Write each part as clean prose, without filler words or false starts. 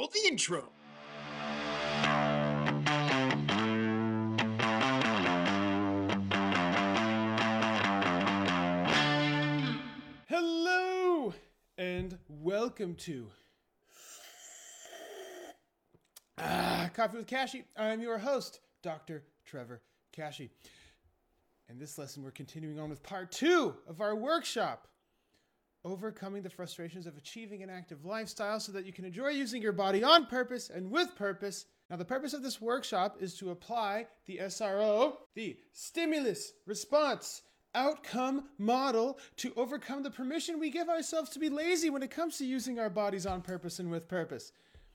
Roll the intro. Hello and welcome to Coffee with Kashi. I'm your host, Dr. Trevor Kashi. In this lesson, we're continuing on with part 2 of our workshop, overcoming the frustrations of achieving an active lifestyle so that you can enjoy using your body on purpose and with purpose. Now, the purpose of this workshop is to apply the SRO, the Stimulus Response Outcome Model, to overcome the permission we give ourselves to be lazy when it comes to using our bodies on purpose and with purpose.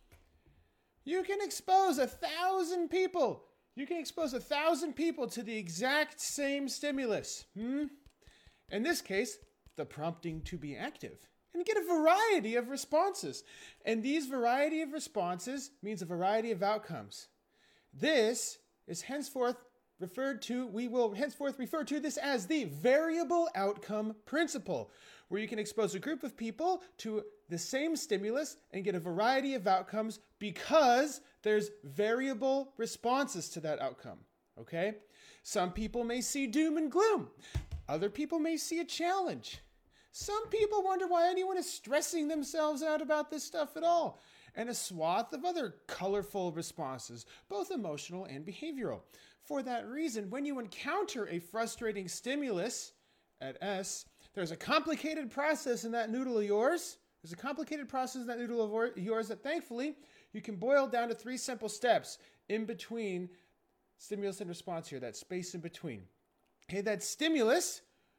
You can expose 1,000 people. You can expose 1,000 people to the exact same stimulus. In this case, the prompting to be active, and get a variety of responses. And these variety of responses means a variety of outcomes. This is henceforth referred to, we will henceforth refer to this as the variable outcome principle, where you can expose a group of people to the same stimulus and get a variety of outcomes because there's variable responses to that outcome. Okay? Some people may see doom and gloom. Other people may see a challenge. Some people wonder why anyone is stressing themselves out about this stuff at all. And a swath of other colorful responses, both emotional and behavioral. For that reason, when you encounter a frustrating stimulus at S, there's a complicated process in that noodle of yours. There's a complicated process in that noodle of yours that thankfully you can boil down to 3 simple steps in between stimulus and response here, that space in between. Okay, that stimulus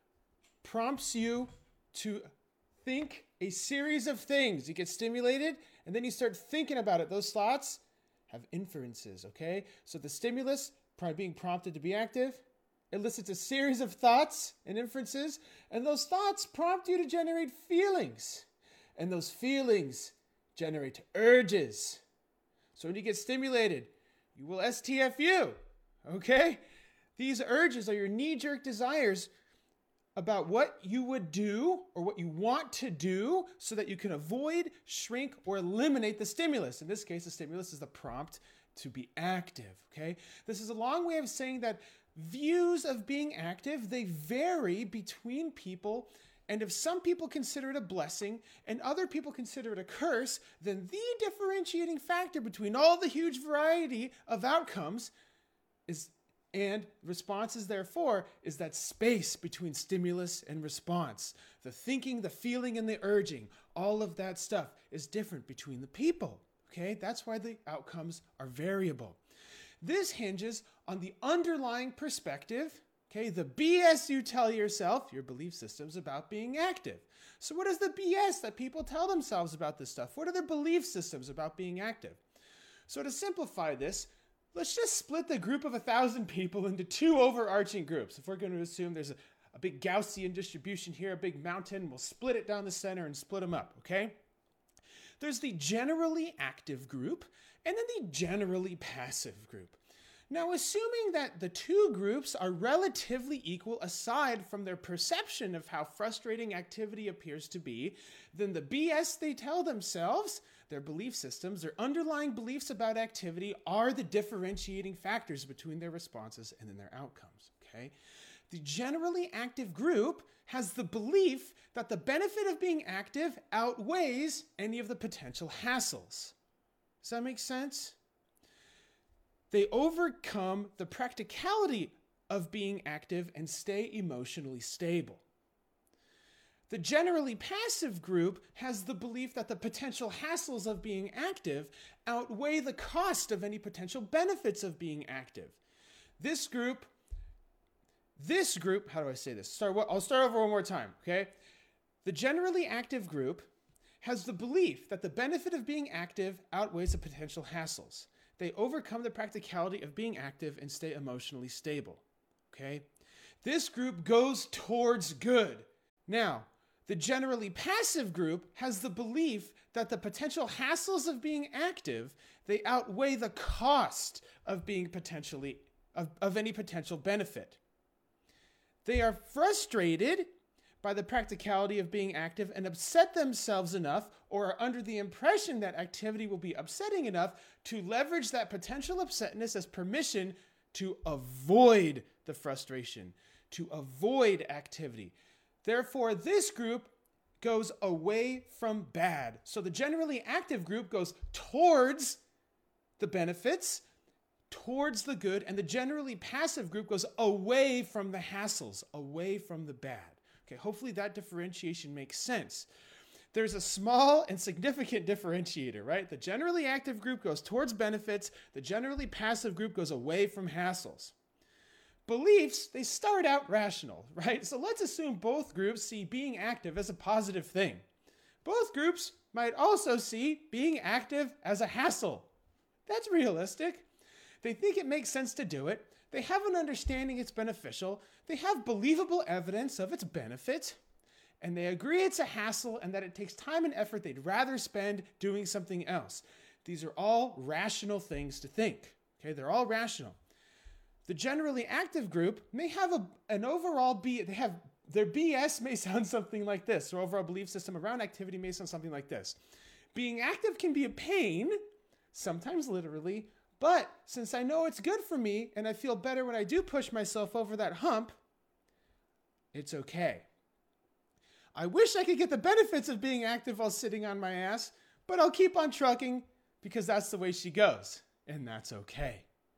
prompts you to think a series of things. You get stimulated, and then you start thinking about it. Those thoughts have inferences, okay? So the stimulus, being prompted to be active, elicits a series of thoughts and inferences, and those thoughts prompt you to generate feelings. And those feelings generate urges. So when you get stimulated, you will STFU, okay? These urges are your knee-jerk desires about what you would do or what you want to do so that you can avoid, shrink, or eliminate the stimulus. In this case, the stimulus is the prompt to be active, okay? This is a long way of saying that views of being active, they vary between people, and if some people consider it a blessing and other people consider it a curse, then the differentiating factor between all the huge variety of outcomes and responses, therefore, is that space between stimulus and response. The thinking, the feeling, and the urging, all of that stuff is different between the people. Okay, that's why the outcomes are variable. This hinges on the underlying perspective, okay, the BS you tell yourself, your belief systems about being active. So what is the BS that people tell themselves about this stuff? What are their belief systems about being active? So to simplify this, let's just split the group of 1,000 people into 2 overarching groups. If we're going to assume there's a big Gaussian distribution here, a big mountain, we'll split it down the center and split them up, okay? There's the generally active group and then the generally passive group. Now, assuming that the 2 groups are relatively equal aside from their perception of how frustrating activity appears to be, then the BS they tell themselves, their belief systems, their underlying beliefs about activity are the differentiating factors between their responses and then their outcomes, okay? The generally active group has the belief that the benefit of being active outweighs any of the potential hassles. Does that make sense? They overcome the practicality of being active and stay emotionally stable. The generally passive group has the belief that the potential hassles of being active outweigh the cost of any potential benefits of being active. This group, how do I say this? I'll start over one more time, okay? The generally active group has the belief that the benefit of being active outweighs the potential hassles. They overcome the practicality of being active and stay emotionally stable, okay? This group goes towards good. Now, the generally passive group has the belief that the potential hassles of being active, they outweigh the cost of being of any potential benefit. They are frustrated by the practicality of being active and upset themselves enough or are under the impression that activity will be upsetting enough to leverage that potential upsetness as permission to avoid the frustration, to avoid activity. Therefore, this group goes away from bad. So the generally active group goes towards the benefits, towards the good, and the generally passive group goes away from the hassles, away from the bad. Okay, hopefully that differentiation makes sense. There's a small and significant differentiator, right? The generally active group goes towards benefits. The generally passive group goes away from hassles. Beliefs, they start out rational, right? So let's assume both groups see being active as a positive thing. Both groups might also see being active as a hassle. That's realistic. They think it makes sense to do it. They have an understanding it's beneficial. They have believable evidence of its benefit. And they agree it's a hassle and that it takes time and effort they'd rather spend doing something else. These are all rational things to think. Okay, they're all rational. The generally active group may have an overall their BS may sound something like this. Their overall belief system around activity may sound something like this. Being active can be a pain, sometimes literally, but since I know it's good for me and I feel better when I do push myself over that hump, it's okay. I wish I could get the benefits of being active while sitting on my ass, but I'll keep on trucking because that's the way she goes, and that's okay.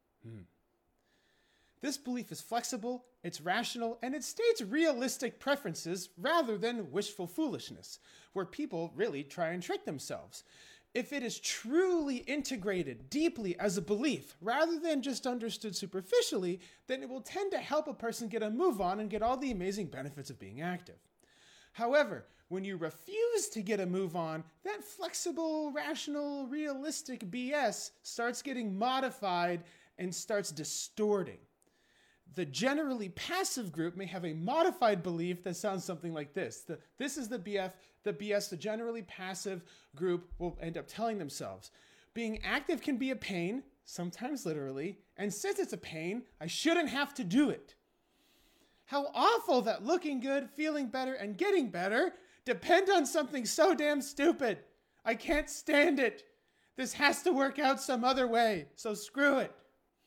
This belief is flexible, it's rational, and it states realistic preferences rather than wishful foolishness, where people really try and trick themselves. If it is truly integrated deeply as a belief, rather than just understood superficially, then it will tend to help a person get a move on and get all the amazing benefits of being active. However, when you refuse to get a move on, that flexible, rational, realistic BS starts getting modified and starts distorting. The generally passive group may have a modified belief that sounds something like this. This is the BS the generally passive group will end up telling themselves. Being active can be a pain, sometimes literally, and since it's a pain, I shouldn't have to do it. How awful that looking good, feeling better, and getting better depend on something so damn stupid. I can't stand it. This has to work out some other way, so screw it.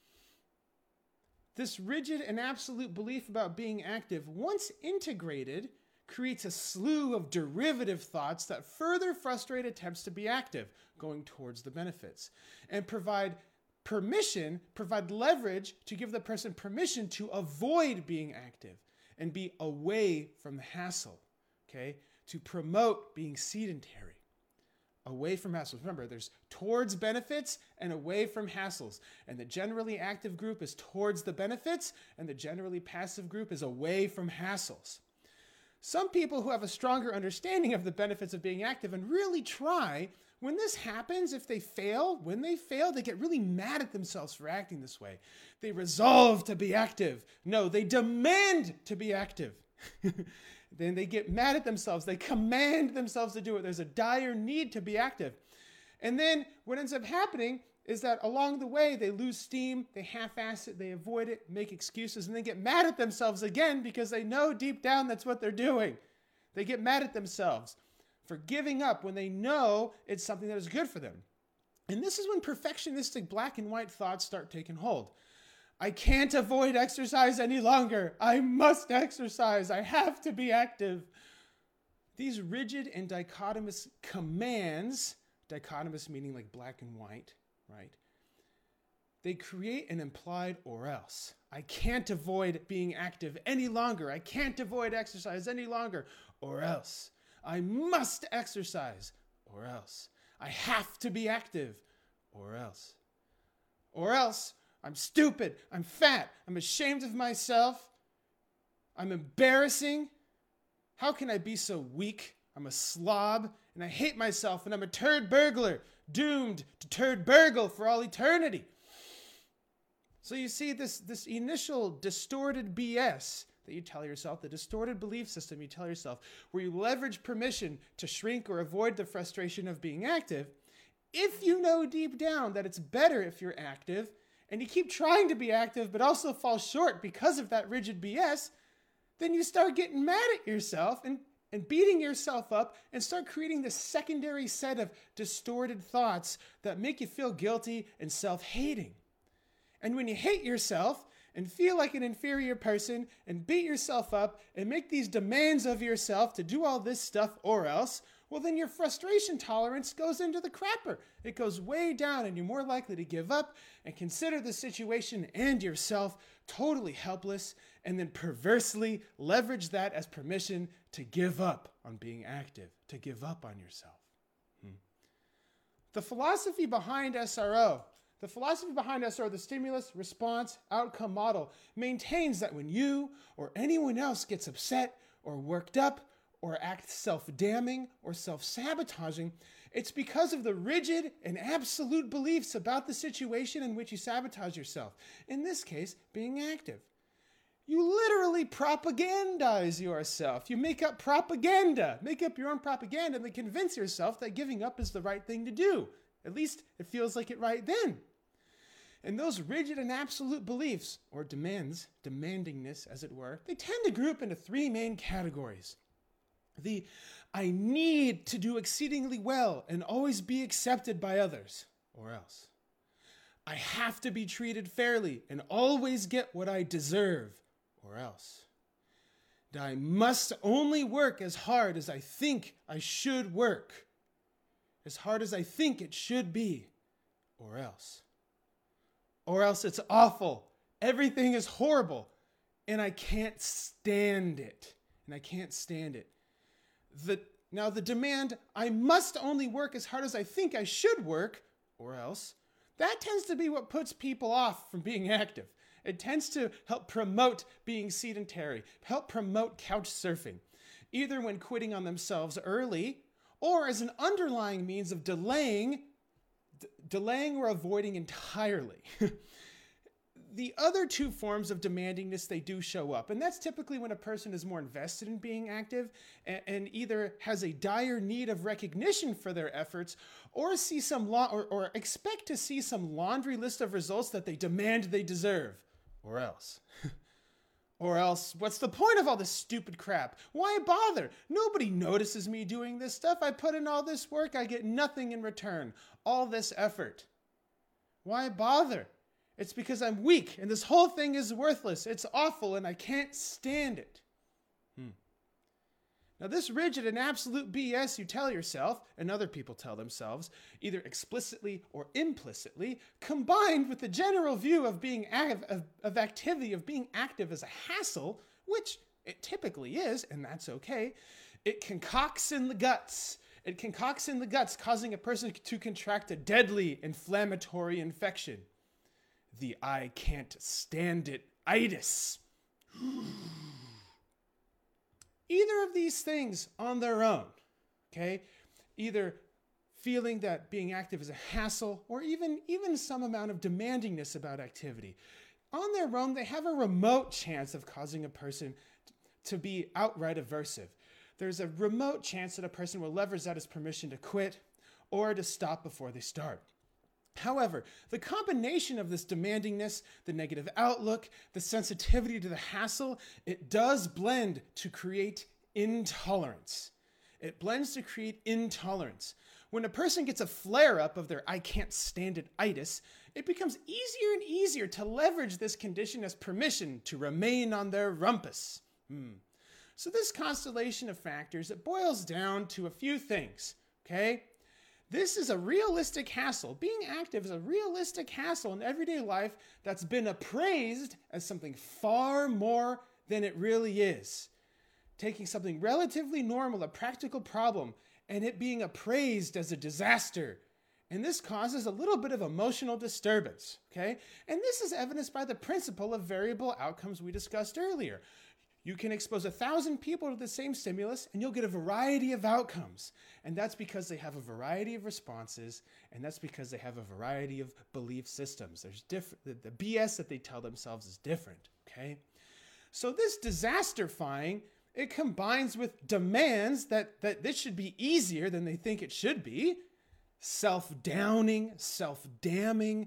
This rigid and absolute belief about being active, once integrated, creates a slew of derivative thoughts that further frustrate attempts to be active, going towards the benefits, and provide leverage to give the person permission to avoid being active and be away from the hassle, okay? To promote being sedentary. Away from hassles. Remember, there's towards benefits and away from hassles. And the generally active group is towards the benefits, and the generally passive group is away from hassles. Some people who have a stronger understanding of the benefits of being active and really try, when this happens, when they fail, they get really mad at themselves for acting this way. They resolve to be active. No, they demand to be active. Then they get mad at themselves. They command themselves to do it. There's a dire need to be active. And then what ends up happening is that along the way, they lose steam, they half-ass it, they avoid it, make excuses, and they get mad at themselves again because they know deep down that's what they're doing. They get mad at themselves for giving up when they know it's something that is good for them. And this is when perfectionistic black and white thoughts start taking hold. I can't avoid exercise any longer. I must exercise. I have to be active. These rigid and dichotomous commands, dichotomous meaning like black and white, right? They create an implied or else. I can't avoid being active any longer. I can't avoid exercise any longer, or else. I must exercise, or else. I have to be active, or else. Or else. I'm stupid, I'm fat, I'm ashamed of myself, I'm embarrassing. How can I be so weak? I'm a slob, and I hate myself, and I'm a turd burglar, doomed to turd burgle for all eternity. So you see this initial distorted BS that you tell yourself, the distorted belief system you tell yourself, where you leverage permission to shrink or avoid the frustration of being active. If you know deep down that it's better if you're active, and you keep trying to be active but also fall short because of that rigid BS, then you start getting mad at yourself and beating yourself up and start creating this secondary set of distorted thoughts that make you feel guilty and self-hating. And when you hate yourself and feel like an inferior person and beat yourself up and make these demands of yourself to do all this stuff or else, well, then your frustration tolerance goes into the crapper. It goes way down and you're more likely to give up and consider the situation and yourself totally helpless and then perversely leverage that as permission to give up on being active, to give up on yourself. The philosophy behind SRO, the stimulus response outcome model, maintains that when you or anyone else gets upset or worked up or act self-damning or self-sabotaging, it's because of the rigid and absolute beliefs about the situation in which you sabotage yourself. In this case, being active. You literally propagandize yourself. You make up propaganda. Make up your own propaganda and then convince yourself that giving up is the right thing to do. At least it feels like it right then. And those rigid and absolute beliefs, or demandingness as it were, they tend to group into three main categories. The I need to do exceedingly well and always be accepted by others, or else. I have to be treated fairly and always get what I deserve, or else. And I must only work as hard as I think I should work, as hard as I think it should be, or else. Or else it's awful. Everything is horrible, and I can't stand it. Now the demand, I must only work as hard as I think I should work, or else, that tends to be what puts people off from being active. It tends to help promote being sedentary, help promote couch surfing, either when quitting on themselves early, or as an underlying means of delaying or avoiding entirely. The other two forms of demandingness, they do show up. And that's typically when a person is more invested in being active and either has a dire need of recognition for their efforts or see or expect to see some laundry list of results that they demand they deserve. Or else. Or else, what's the point of all this stupid crap? Why bother? Nobody notices me doing this stuff. I put in all this work. I get nothing in return. All this effort. Why bother? It's because I'm weak and this whole thing is worthless. It's awful and I can't stand it. Now this rigid and absolute BS you tell yourself and other people tell themselves, either explicitly or implicitly, combined with the general view of being activity, of being active as a hassle, which it typically is, and that's okay, it concocts in the guts. It concocts in the guts, causing a person to contract a deadly inflammatory infection. The I can't stand it-itis. Either of these things on their own, okay? Either feeling that being active is a hassle or even some amount of demandingness about activity. On their own, they have a remote chance of causing a person to be outright aversive. There's a remote chance that a person will leverage that as permission to quit or to stop before they start. However, the combination of this demandingness, the negative outlook, the sensitivity to the hassle, it does blend to create intolerance. It blends to create intolerance. When a person gets a flare-up of their I can't stand it-itis, it becomes easier and easier to leverage this condition as permission to remain on their rumpus. So this constellation of factors, it boils down to a few things, okay? This is a realistic hassle. Being active is a realistic hassle in everyday life that's been appraised as something far more than it really is. Taking something relatively normal, a practical problem, and it being appraised as a disaster. And this causes a little bit of emotional disturbance, okay? And this is evidenced by the principle of variable outcomes we discussed earlier. You can expose 1,000 people to the same stimulus and you'll get a variety of outcomes. And that's because they have a variety of responses, and that's because they have a variety of belief systems. There's the BS that they tell themselves is different, okay? So this disasterifying, it combines with demands that this should be easier than they think it should be. Self-downing, self-damning,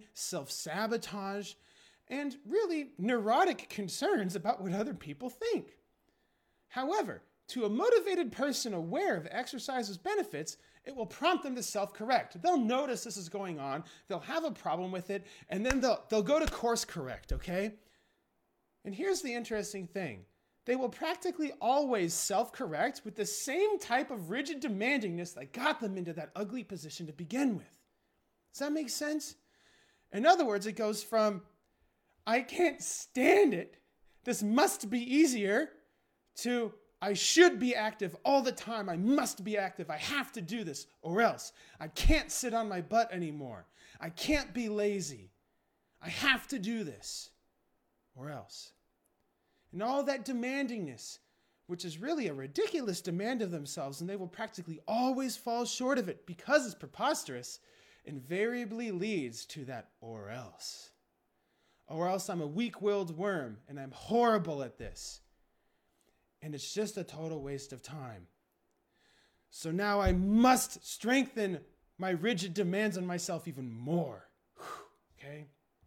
self-sabotage, and really neurotic concerns about what other people think. However, to a motivated person aware of exercise's benefits, it will prompt them to self-correct. They'll notice this is going on, they'll have a problem with it, and then they'll go to course correct, okay? And here's the interesting thing. They will practically always self-correct with the same type of rigid demandingness that got them into that ugly position to begin with. Does that make sense? In other words, it goes from, I can't stand it, this must be easier, to I should be active all the time. I must be active. I have to do this or else. I can't sit on my butt anymore. I can't be lazy. I have to do this or else. And all that demandingness, which is really a ridiculous demand of themselves, and they will practically always fall short of it because it's preposterous, invariably leads to that or else. Or else I'm a weak-willed worm and I'm horrible at this. And it's just a total waste of time. So now I must strengthen my rigid demands on myself even more. Okay?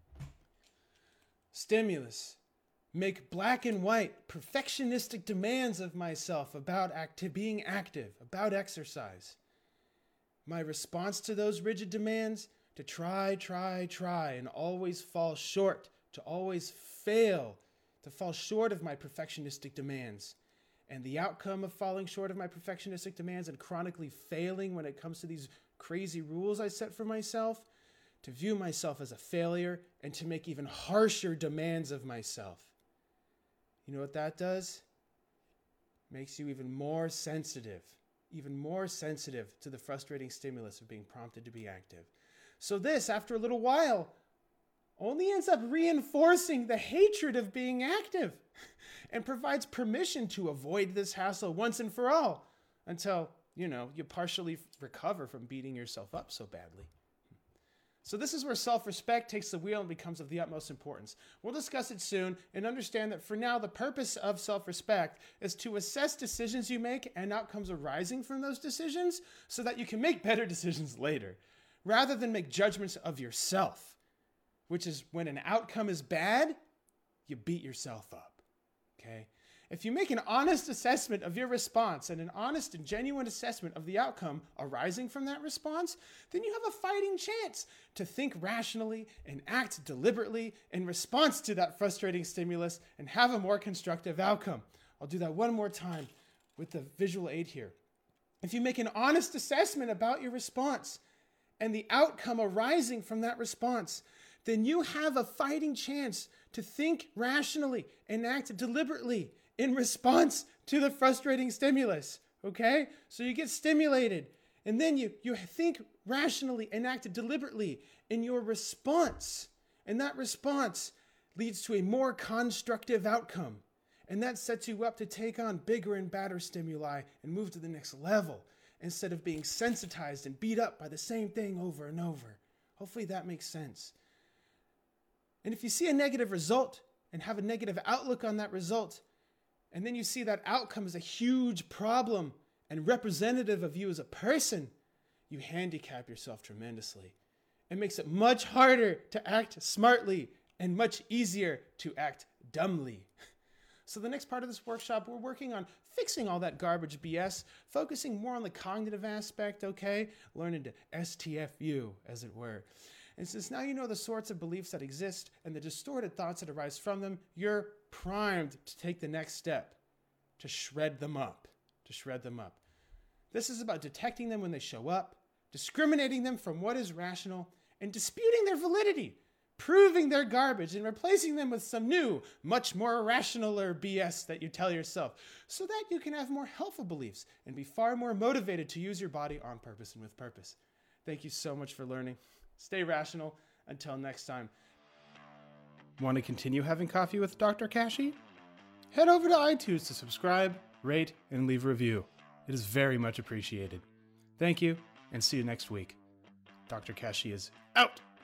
Stimulus. Make black and white, perfectionistic demands of myself about being active, about exercise. My response to those rigid demands, to try, and always fall short, to always fail, to fall short of my perfectionistic demands. And the outcome of falling short of my perfectionistic demands and chronically failing when it comes to these crazy rules I set for myself, to view myself as a failure and to make even harsher demands of myself. You know what that does? Makes you even more sensitive to the frustrating stimulus of being prompted to be active. So this, after a little while, only ends up reinforcing the hatred of being active and provides permission to avoid this hassle once and for all until, you partially recover from beating yourself up so badly. So this is where self-respect takes the wheel and becomes of the utmost importance. We'll discuss it soon and understand that for now, the purpose of self-respect is to assess decisions you make and outcomes arising from those decisions so that you can make better decisions later, rather than make judgments of yourself, which is when an outcome is bad, you beat yourself up, okay? If you make an honest assessment of your response and an honest and genuine assessment of the outcome arising from that response, then you have a fighting chance to think rationally and act deliberately in response to that frustrating stimulus and have a more constructive outcome. I'll do that one more time with the visual aid here. If you make an honest assessment about your response and the outcome arising from that response, then you have a fighting chance to think rationally and act deliberately in response to the frustrating stimulus, okay? So you get stimulated, and then you think rationally and act deliberately in your response. And that response leads to a more constructive outcome. And that sets you up to take on bigger and badder stimuli and move to the next level instead of being sensitized and beat up by the same thing over and over. Hopefully that makes sense. And if you see a negative result and have a negative outlook on that result, and then you see that outcome as a huge problem and representative of you as a person, you handicap yourself tremendously. It makes it much harder to act smartly and much easier to act dumbly. So the next part of this workshop, we're working on fixing all that garbage BS, focusing more on the cognitive aspect, okay? Learning to STFU, as it were. And since now you know the sorts of beliefs that exist and the distorted thoughts that arise from them, you're primed to take the next step, to shred them up, This is about detecting them when they show up, discriminating them from what is rational, and disputing their validity, proving their garbage, and replacing them with some new, much more rationaler BS that you tell yourself, so that you can have more helpful beliefs and be far more motivated to use your body on purpose and with purpose. Thank you so much for learning. Stay rational. Until next time. Want to continue having coffee with Dr. Kashi? Head over to iTunes to subscribe, rate, and leave a review. It is very much appreciated. Thank you, and see you next week. Dr. Kashi is out.